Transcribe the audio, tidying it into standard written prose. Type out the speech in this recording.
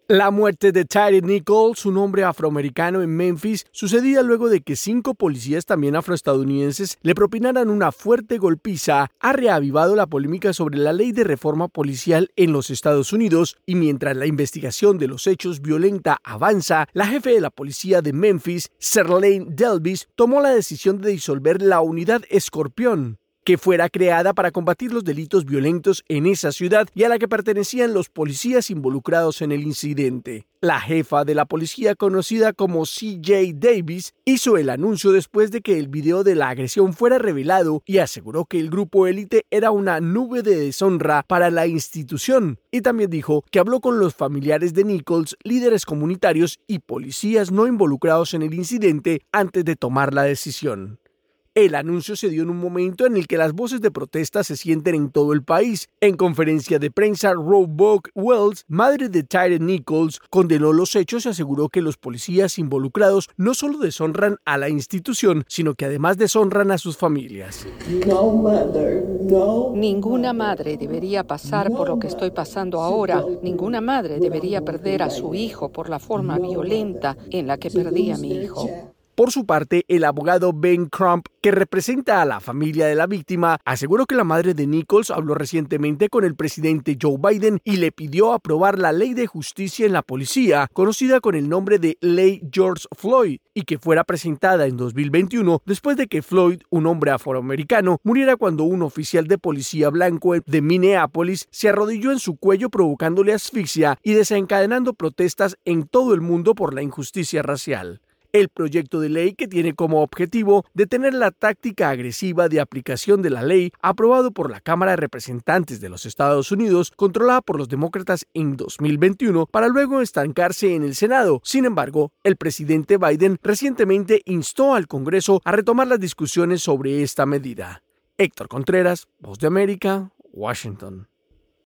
La muerte de Tyre Nichols, un hombre afroamericano en Memphis, sucedía luego de que 5 policías también afroestadounidenses le propinaran una fuerte golpiza, ha reavivado la polémica sobre la ley de reforma policial en los Estados Unidos, y mientras la investigación de los hechos violenta avanza, la jefe de la policía de Memphis, Sirlane Delvis, tomó la decisión de disolver la unidad Escorpión, que fuera creada para combatir los delitos violentos en esa ciudad y a la que pertenecían los policías involucrados en el incidente. La jefa de la policía, conocida como C.J. Davis, hizo el anuncio después de que el video de la agresión fuera revelado y aseguró que el grupo élite era una nube de deshonra para la institución. Y también dijo que habló con los familiares de Nichols, líderes comunitarios y policías no involucrados en el incidente antes de tomar la decisión. El anuncio se dio en un momento en el que las voces de protesta se sienten en todo el país. En conferencia de prensa, Roebuck Wells, madre de Tyre Nichols, condenó los hechos y aseguró que los policías involucrados no solo deshonran a la institución, sino que además deshonran a sus familias. Ninguna madre debería pasar por lo que estoy pasando ahora. Ninguna madre debería perder a su hijo por la forma violenta en la que perdí a mi hijo. Por su parte, el abogado Ben Crump, que representa a la familia de la víctima, aseguró que la madre de Nichols habló recientemente con el presidente Joe Biden y le pidió aprobar la ley de justicia en la policía, conocida con el nombre de Ley George Floyd, y que fuera presentada en 2021 después de que Floyd, un hombre afroamericano, muriera cuando un oficial de policía blanco de Minneapolis se arrodilló en su cuello provocándole asfixia y desencadenando protestas en todo el mundo por la injusticia racial. El proyecto de ley, que tiene como objetivo detener la táctica agresiva de aplicación de la ley, aprobado por la Cámara de Representantes de los Estados Unidos, controlada por los demócratas en 2021, para luego estancarse en el Senado. Sin embargo, el presidente Biden recientemente instó al Congreso a retomar las discusiones sobre esta medida. Héctor Contreras, Voz de América, Washington.